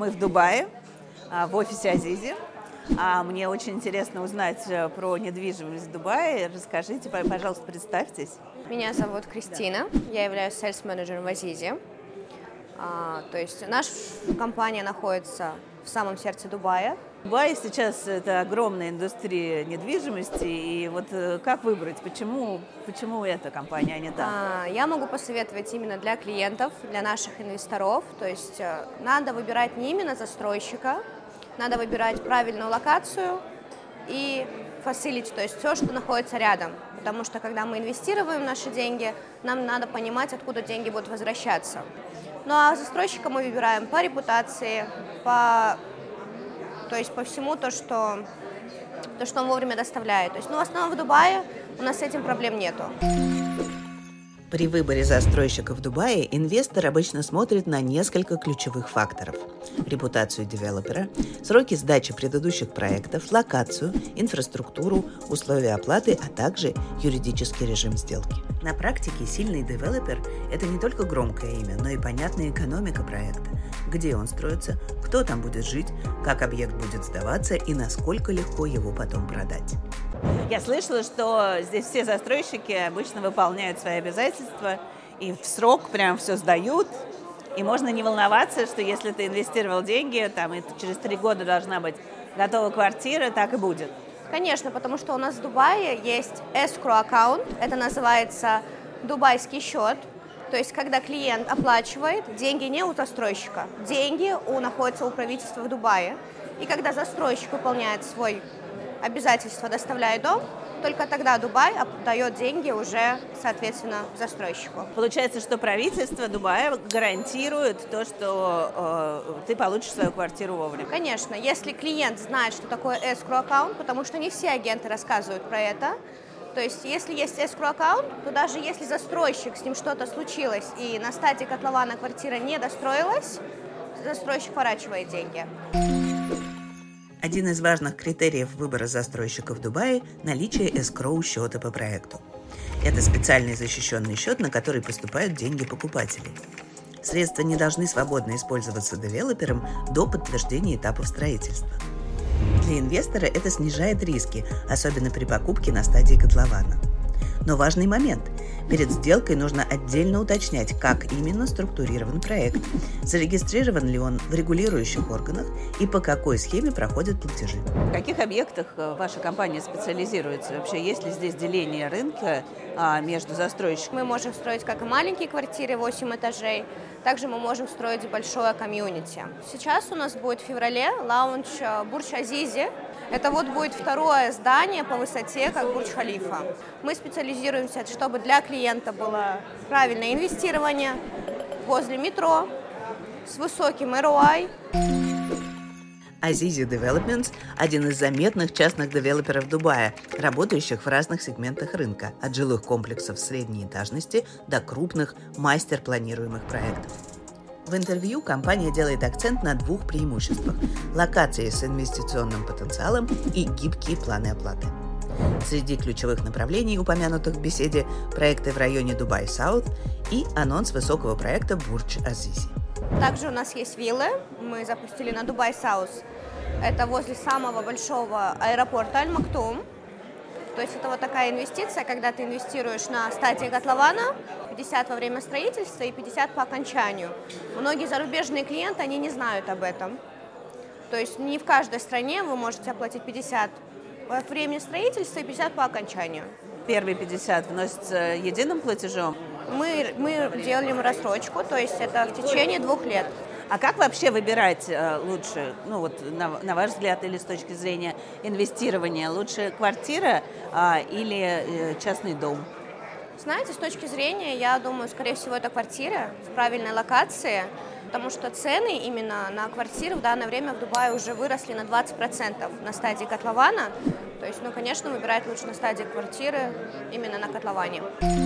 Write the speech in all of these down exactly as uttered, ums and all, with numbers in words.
Мы в Дубае, в офисе Азизи. Мне очень интересно узнать про недвижимость в Дубае. Расскажите, пожалуйста, представьтесь. Меня зовут Кристина, я являюсь сейлс-менеджером в Азизи. А, то есть наша компания находится в самом сердце Дубая. Дубай сейчас это огромная индустрия недвижимости, и вот как выбрать, почему, почему эта компания, а не та? А, я могу посоветовать именно для клиентов, для наших инвесторов. То есть надо выбирать не именно застройщика, надо выбирать правильную локацию и facility, то есть все, что находится рядом. Потому что когда мы инвестируем наши деньги, нам надо понимать, откуда деньги будут возвращаться. Ну а застройщика мы выбираем по репутации, по, то есть по всему то, что, то, что он вовремя доставляет. То есть, ну, в основном в Дубае у нас с этим проблем нету. При выборе застройщика в Дубае инвестор обычно смотрит на несколько ключевых факторов: репутацию девелопера, сроки сдачи предыдущих проектов, локацию, инфраструктуру, условия оплаты, а также юридический режим сделки. На практике сильный девелопер – это не только громкое имя, но и понятная экономика проекта, где он строится, кто там будет жить, как объект будет сдаваться и насколько легко его потом продать. Я слышала, что здесь все застройщики обычно выполняют свои обязательства и в срок прям все сдают. И можно не волноваться, что если ты инвестировал деньги, там, и через три года должна быть готова квартира, так и будет. Конечно, потому что у нас в Дубае есть escrow аккаунт, это называется дубайский счет. То есть, когда клиент оплачивает, деньги не у застройщика, деньги у, находятся у правительства в Дубае. И когда застройщик выполняет свой обязательство, доставляя дом, только тогда Дубай дает деньги уже, соответственно, застройщику. Получается, что правительство Дубая гарантирует то, что э, ты получишь свою квартиру вовремя. Конечно, если клиент знает, что такое escrow аккаунт, потому что не все агенты рассказывают про это. То есть, если есть escrow аккаунт, то даже если застройщик, с ним что-то случилось, и на стадии котлована квартира не достроилась, застройщик ворачивает деньги. Один из важных критериев выбора застройщика в Дубае – наличие эскроу-счета по проекту. Это специальный защищенный счет, на который поступают деньги покупателей. Средства не должны свободно использоваться девелопером до подтверждения этапов строительства. Для инвестора это снижает риски, особенно при покупке на стадии котлована. Но важный момент – перед сделкой нужно отдельно уточнять, как именно структурирован проект, зарегистрирован ли он в регулирующих органах и по какой схеме проходят платежи. В каких объектах ваша компания специализируется? Вообще, есть ли здесь деление рынка а, между застройщиками? Мы можем строить как и маленькие квартиры, восемь этажей, также мы можем строить большое комьюнити. Сейчас у нас будет в феврале лаунч Бурдж Азизи. Это вот будет второе здание по высоте, как Бурдж-Халифа. Мы специализируемся, чтобы для клиента было правильное инвестирование возле метро с высоким эр о ай. Азизи Developments – один из заметных частных девелоперов Дубая, работающих в разных сегментах рынка, от жилых комплексов средней этажности до крупных мастер-планируемых проектов. В интервью компания делает акцент на двух преимуществах – локации с инвестиционным потенциалом и гибкие планы оплаты. Среди ключевых направлений, упомянутых в беседе, проекты в районе Дубай-Саут и анонс высокого проекта Бурдж Азизи. Также у нас есть виллы, мы запустили на Дубай-Саут. Это возле самого большого аэропорта Аль-Мактум. То есть это вот такая инвестиция, когда ты инвестируешь на стадии котлована, пятьдесят во время строительства и пятьдесят по окончанию. Многие зарубежные клиенты, они не знают об этом. То есть не в каждой стране вы можете оплатить пятьдесят во время строительства и пятьдесят по окончанию. Первые пятьдесят вносятся единым платежом? Мы, мы делаем рассрочку, то есть это в течение двух лет. А как вообще выбирать э, лучше, ну вот на, на ваш взгляд или с точки зрения инвестирования, лучше квартира э, или э, частный дом? Знаете, с точки зрения, я думаю, скорее всего, это квартира в правильной локации, потому что цены именно на квартиры в данное время в Дубае уже выросли на двадцать процентов на стадии котлована. То есть, ну, конечно, выбирать лучше на стадии квартиры именно на котловане.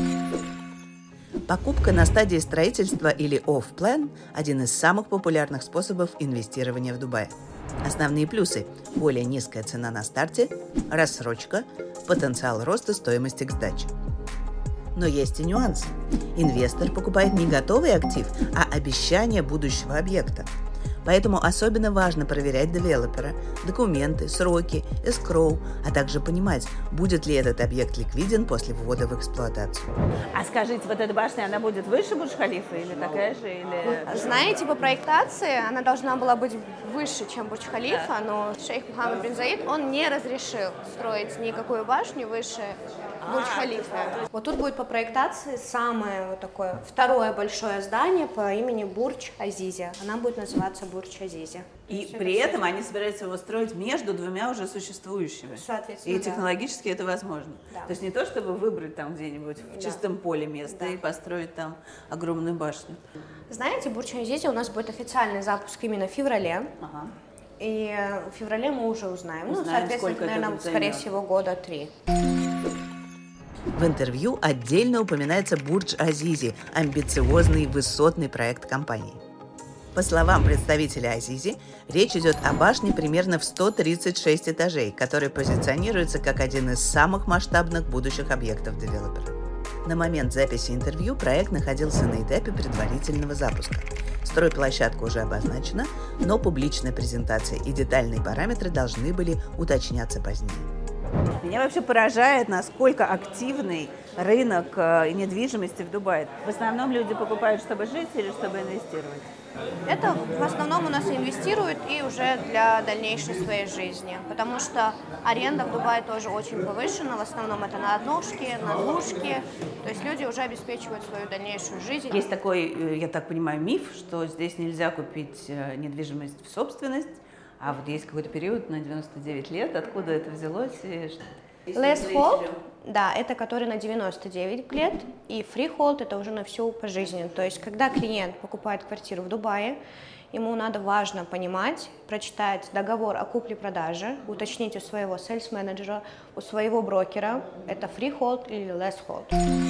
Покупка на стадии строительства или off-plan – один из самых популярных способов инвестирования в Дубае. Основные плюсы – более низкая цена на старте, рассрочка, потенциал роста стоимости к сдаче. Но есть и нюансы. Инвестор покупает не готовый актив, а обещание будущего объекта. Поэтому особенно важно проверять девелопера, документы, сроки, эскроу, а также понимать, будет ли этот объект ликвиден после ввода в эксплуатацию. А скажите, вот эта башня, она будет выше Бурдж-Халифа или такая же? Или... Знаете, по проектации она должна была быть выше, чем Бурдж-Халифа, но шейх Мухаммад бин Заид, он не разрешил строить никакую башню выше Бурдж-Халифа. Вот тут будет по проектации самое вот такое второе большое здание по имени Бурдж-Азизи. Она будет называться Бурдж-Азизи. И при этом они собираются его строить между двумя уже существующими. Соответственно, И технологически да. это возможно. Да. То есть не то, чтобы выбрать там где-нибудь в Да. чистом поле место Да. и построить там огромную башню. Знаете, Бурдж-Азизи у нас будет официальный запуск именно в феврале. Ага. И в феврале мы уже узнаем. Узнаем, ну, соответственно, сколько это наверное, будет скорее займет. всего, года три. В интервью отдельно упоминается Бурдж-Азизи, амбициозный высотный проект компании. По словам представителя Азизи, речь идет о башне примерно в сто тридцать шесть этажей, который позиционируется как один из самых масштабных будущих объектов девелопера. На момент записи интервью проект находился на этапе предварительного запуска. Стройплощадка уже обозначена, но публичная презентация и детальные параметры должны были уточняться позднее. Меня вообще поражает, насколько активный рынок э, недвижимости в Дубае. В основном люди покупают, чтобы жить или чтобы инвестировать? Это в основном у нас инвестируют и уже для дальнейшей своей жизни, потому что аренда в Дубае тоже очень повышена, в основном это на однушки, на двушки, то есть люди уже обеспечивают свою дальнейшую жизнь. Есть такой, я так понимаю, миф, что здесь нельзя купить недвижимость в собственность, а вот есть какой-то период на девяносто девять лет, откуда это взялось? И что... Leasehold, да, это который на девяносто девять лет, и freehold это уже на всю пожизненно. То есть, когда клиент покупает квартиру в Дубае, ему надо важно понимать, прочитать договор о купле-продаже, уточнить у своего sales-менеджера, у своего брокера, это freehold или leasehold.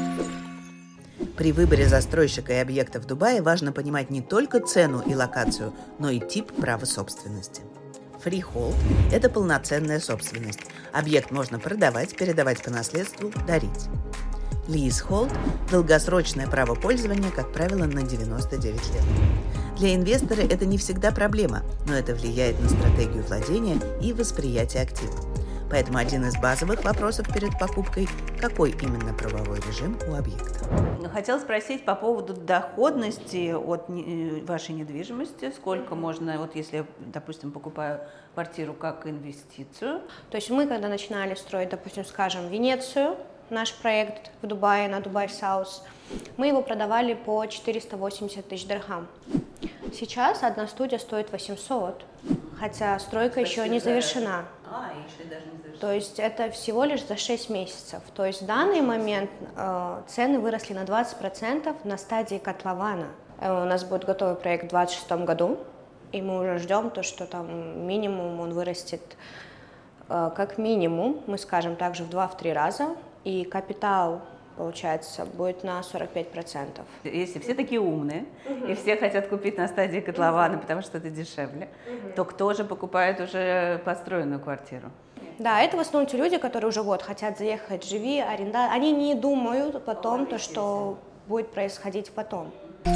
При выборе застройщика и объекта в Дубае важно понимать не только цену и локацию, но и тип права собственности. Freehold – это полноценная собственность. Объект можно продавать, передавать по наследству, дарить. Leasehold – долгосрочное право пользования, как правило, на девяносто девять лет. Для инвестора это не всегда проблема, но это влияет на стратегию владения и восприятие актива. Поэтому один из базовых вопросов перед покупкой – какой именно правовой режим у объекта. Хотела спросить по поводу доходности от вашей недвижимости. Сколько можно, вот если я, допустим, покупаю квартиру как инвестицию? То есть мы, когда начинали строить, допустим, скажем, Венецию, наш проект в Дубае, на Дубай Саус, мы его продавали по четыреста восемьдесят тысяч дирхам. Сейчас одна студия стоит восемьсот, хотя стройка Спасибо. еще не завершена. А, еще даже не завершена. То есть это всего лишь за шесть месяцев. То есть в данный момент э, цены выросли на двадцать процентов на стадии котлована. Э, у нас будет готовый проект в двадцать шестом году, и мы уже ждем то, что там минимум он вырастет э, как минимум, мы скажем также в два-три раза, и капитал, получается, будет на сорок пять процентов. Если все такие умные, угу. и все хотят купить на стадии котлована, угу. потому что это дешевле, угу. то кто же покупает уже построенную квартиру? Да, это в основном те люди, которые уже вот хотят заехать, живи, аренда. Они не думают потом то, что будет происходить потом.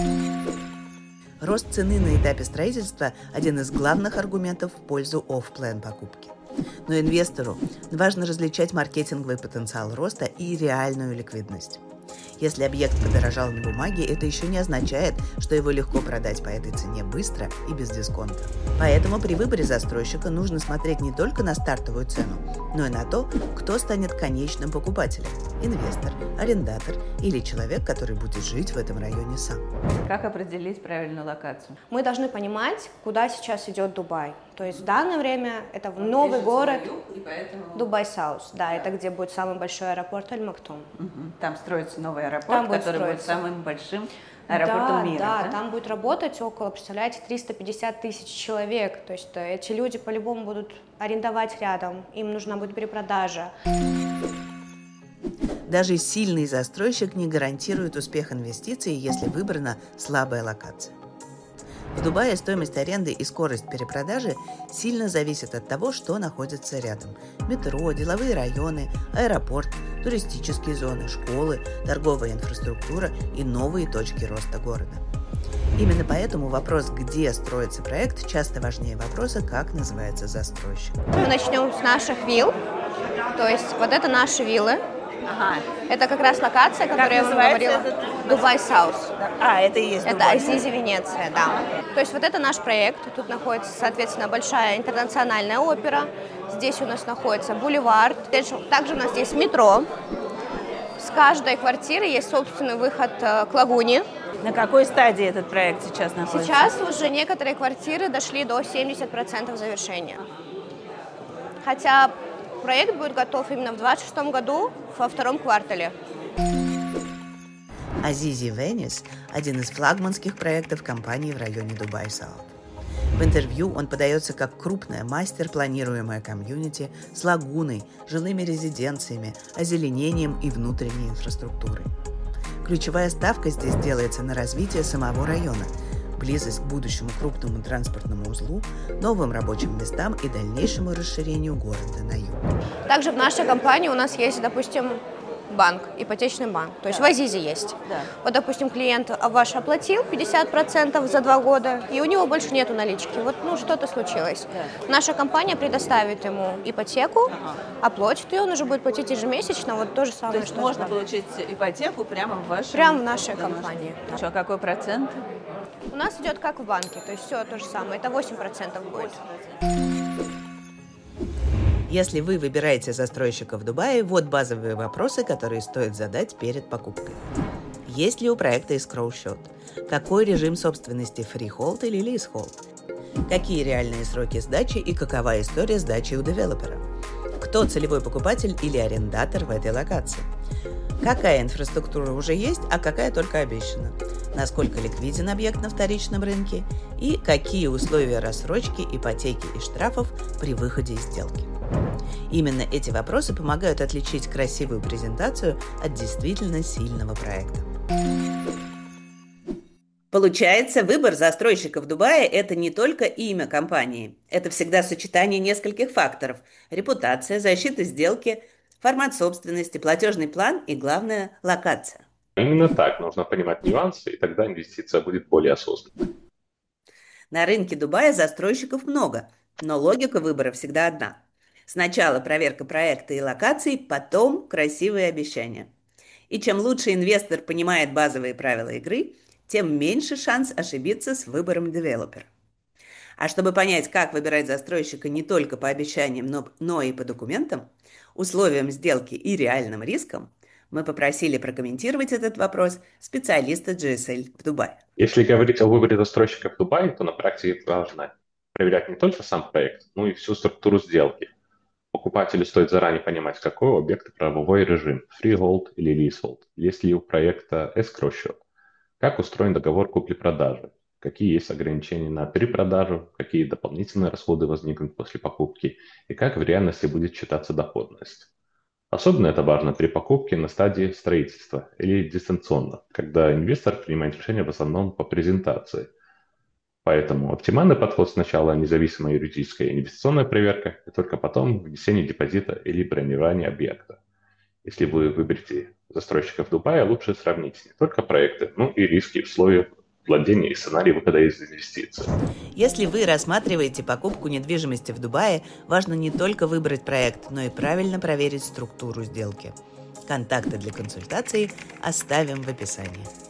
Рост цены на этапе строительства – один из главных аргументов в пользу офф-план покупки. Но инвестору важно различать маркетинговый потенциал роста и реальную ликвидность. Если объект подорожал на бумаге, это еще не означает, что его легко продать по этой цене быстро и без дисконта. Поэтому при выборе застройщика нужно смотреть не только на стартовую цену, но и на то, кто станет конечным покупателем – инвестор, арендатор или человек, который будет жить в этом районе сам. Как определить правильную локацию? Мы должны понимать, куда сейчас идет Дубай. То есть в данное время это в новый город поэтому... Дубай Саус. Да, да, это где будет самый большой аэропорт Аль-Мактум. Угу. Там строится новый аэропорт, там будет который строиться. будет самым большим аэропортом да, мира. Да, да, там будет работать около, представляете, триста пятьдесят тысяч человек. То есть эти люди по-любому будут арендовать рядом, им нужна будет перепродажа. Даже сильный застройщик не гарантирует успех инвестиций, если выбрана слабая локация. В Дубае стоимость аренды и скорость перепродажи сильно зависят от того, что находится рядом. Метро, деловые районы, аэропорт, туристические зоны, школы, торговая инфраструктура и новые точки роста города. Именно поэтому вопрос, где строится проект, часто важнее вопроса, как называется застройщик. Мы начнем с наших вилл. То есть вот это наши виллы. Ага. Это как раз локация, которую я вам говорила. этот? Дубай Саус. А, это и есть Это Дубай. Азизи, Венеция, да. То есть вот это наш проект. Тут находится, соответственно, большая интернациональная опера. Здесь у нас находится бульвар. Также у нас здесь метро. С каждой квартиры есть собственный выход к лагуне. На какой стадии этот проект сейчас находится? Сейчас уже некоторые квартиры дошли до семидесяти процентов завершения. Хотя проект будет готов именно в двадцать шестом году, во втором квартале. Азизи Венес – один из флагманских проектов компании в районе Дубай Саут. В интервью он подается как крупная мастер-планируемая комьюнити с лагуной, жилыми резиденциями, озеленением и внутренней инфраструктурой. Ключевая ставка здесь делается на развитие самого района, близость к будущему крупному транспортному узлу, новым рабочим местам и дальнейшему расширению города на юг. Также в нашей компании у нас есть, допустим, банк, ипотечный банк. То есть да. В Азизе есть. Да. Вот, допустим, клиент ваш оплатил пятьдесят процентов за два года, и у него больше нету налички. Вот, ну, что-то случилось. Да. Наша компания предоставит ему ипотеку, ага. оплатит ее, он уже будет платить ежемесячно, вот то же самое. То есть что можно получить ипотеку прямо в вашей... Прямо в нашей компании. Да. Что, какой процент? У нас идет как в банке, то есть все то же самое. Это восемь процентов будет. Если вы выбираете застройщика в Дубае, вот базовые вопросы, которые стоит задать перед покупкой. Есть ли у проекта эскроу-счет? Какой режим собственности – фрихолд или лизхолд? Какие реальные сроки сдачи и какова история сдачи у девелопера? Кто целевой покупатель или арендатор в этой локации? Какая инфраструктура уже есть, а какая только обещана? Насколько ликвиден объект на вторичном рынке? И какие условия рассрочки, ипотеки и штрафов при выходе из сделки? Именно эти вопросы помогают отличить красивую презентацию от действительно сильного проекта. Получается, выбор застройщика в Дубае – это не только имя компании. Это всегда сочетание нескольких факторов – репутация, защита сделки, формат собственности, платежный план и, главное, локация. Именно так. Нужно понимать нюансы, и тогда инвестиция будет более осознанной. На рынке Дубая застройщиков много, но логика выбора всегда одна. Сначала проверка проекта и локаций, потом красивые обещания. И чем лучше инвестор понимает базовые правила игры, тем меньше шанс ошибиться с выбором девелопера. А чтобы понять, как выбирать застройщика не только по обещаниям, но, но и по документам, условиям сделки и реальным рискам, мы попросили прокомментировать этот вопрос специалиста джи эс эл в Дубае. Если говорить о выборе застройщика в Дубае, то на практике важно проверять не только сам проект, но и всю структуру сделки. Покупателю стоит заранее понимать, какой у объекта правовой режим – freehold или leasehold, есть ли у проекта escrow-счет, как устроен договор купли-продажи, какие есть ограничения на перепродажу, какие дополнительные расходы возникнут после покупки и как в реальности будет считаться доходность. Особенно это важно при покупке на стадии строительства или дистанционно, когда инвестор принимает решение в основном по презентации. Поэтому оптимальный подход сначала независимая юридическая и инвестиционная проверка, и только потом внесение депозита или бронирование объекта. Если вы выберете застройщика в Дубае, лучше сравнить не только проекты, но и риски, условия владения и сценарий выхода из инвестиций. Если вы рассматриваете покупку недвижимости в Дубае, важно не только выбрать проект, но и правильно проверить структуру сделки. Контакты для консультации оставим в описании.